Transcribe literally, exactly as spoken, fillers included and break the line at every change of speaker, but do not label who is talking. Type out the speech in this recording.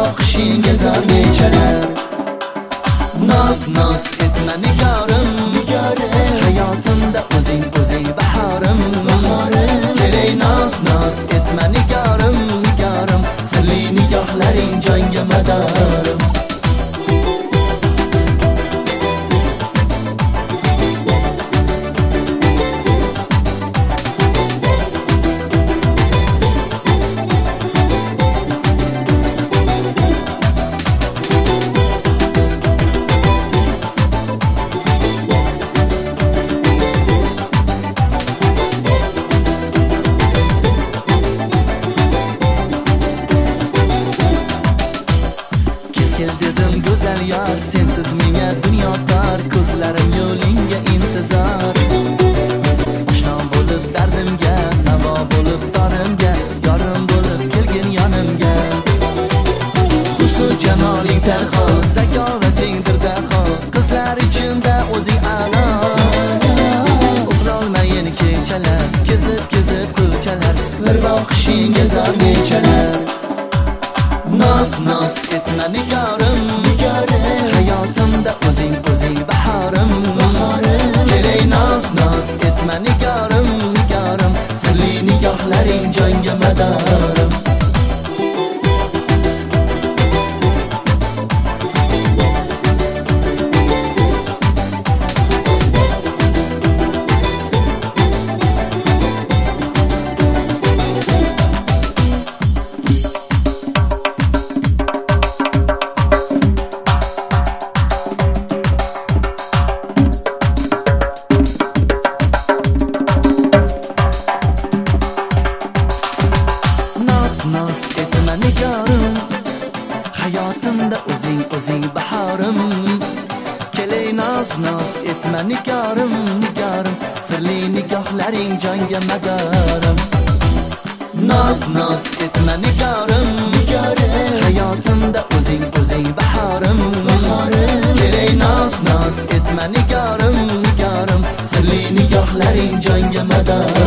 boqishingga zor nechalar. Noz noz etma nigorim, nigorim hayotimda o'zing o'zing bahorim, bahorim kelay noz noz etma nigorim, nigorim sirli nigohlaring jonga madorim. Dedim go'zal yor, sensiz menga dunyo tor, ko'zlarim yo'lingga intizor. Oshno bo'lib dardimga, navo bo'lib torimga, yorim bo'lib kelgin yonimga. Husn janoling tarho, zakovating dirdaho, qizlar ichida o'zing a'lo. Uxlolmayin kechalar, kezib-kezib ko'chalar, bir boqishingga zor nechalar. Noz noz etma nigorim, nigorim hayotimda o'zing o'zing bahorim, bahorim kelay noz noz etma nigorim, nigorim sirli nigohlaring jonga madorim. Noz etma nigorim hayotimda o'zing o'zing bahorim kelay noz noz etma nigorim, nigorim sirli nigohlaring jonga madorim. Noz noz etma nigorim, nigorim hayotimda o'zing o'zing bahorim, bahorim kelay noz noz etma nigorim, nigorim sirli nigohlaring jonga madorim.